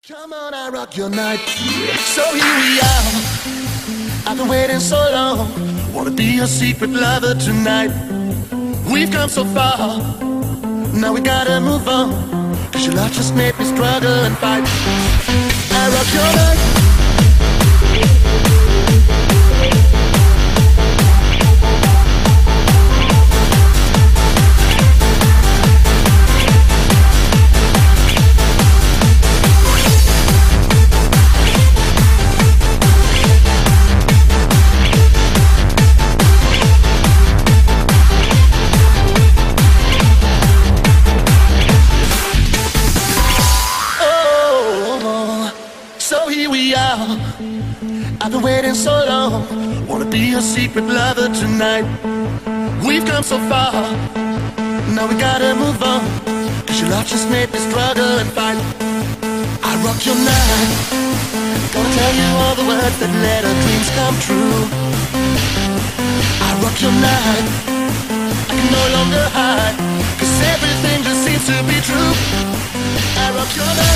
Come on, I rock your night. So here we are. I've been waiting so long. Wanna be your secret lover tonight. We've come so far. Now we gotta move on. 'Cause your love just made me struggle and fight. I rock your night. I've been waiting so long. Wanna be your secret lover tonight. We've come so far. Now we gotta move on. 'Cause your love just made me struggle and fight. I rock your night. Gonna tell you all the words that let our dreams come true. I rock your night. I can no longer hide. 'Cause everything just seems to be true. I rock your night.